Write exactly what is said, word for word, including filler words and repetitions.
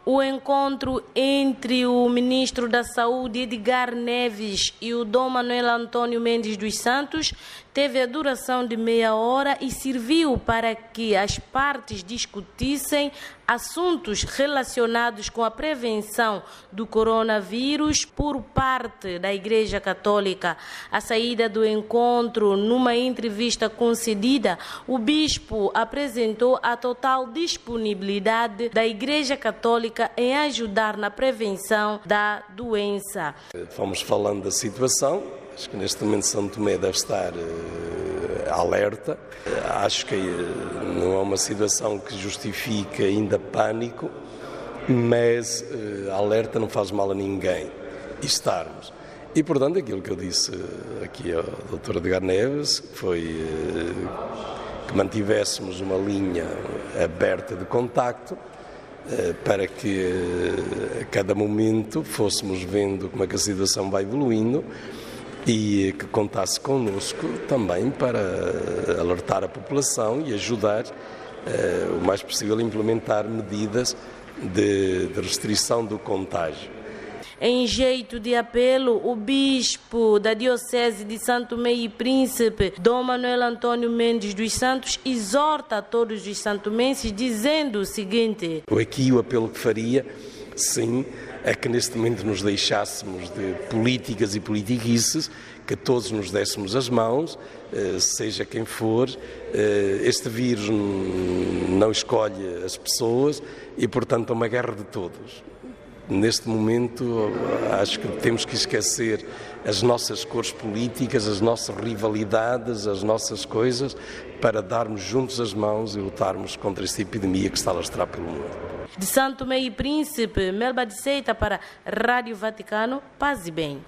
O encontro entre o ministro da Saúde, Edgar Neves, e o Dom Manuel Antônio Mendes dos Santos teve a duração de meia hora e serviu para que as partes discutissem assuntos relacionados com a prevenção do coronavírus por parte da Igreja Católica. À saída do encontro, numa entrevista concedida, o bispo apresentou a total disponibilidade da Igreja Católica em ajudar na prevenção da doença. Fomos falando da situação. Acho que neste momento São Tomé deve estar uh, alerta. Uh, acho que uh, não é uma situação que justifique ainda pânico, mas uh, alerta não faz mal a ninguém. E estarmos. E, portanto, aquilo que eu disse uh, aqui ao doutor Edgar Neves foi uh, que mantivéssemos uma linha aberta de contacto uh, para que uh, a cada momento fôssemos vendo como é que a situação vai evoluindo e que contasse connosco também para alertar a população e ajudar uh, o mais possível a implementar medidas de, de restrição do contágio. Em jeito de apelo, o bispo da Diocese de São Tomé e Príncipe, Dom Manuel Antônio Mendes dos Santos, exorta a todos os santomenses dizendo o seguinte: aqui o apelo que faria, sim, é que neste momento nos deixássemos de políticas e politiquices, que todos nos dessemos as mãos, seja quem for. Este vírus não escolhe as pessoas e, portanto, é uma guerra de todos. Neste momento, acho que temos que esquecer as nossas cores políticas, as nossas rivalidades, as nossas coisas, para darmos juntos as mãos e lutarmos contra esta epidemia que está a lastrar pelo mundo. De São Tomé e Príncipe, Melba de Seita para Rádio Vaticano, paz e bem.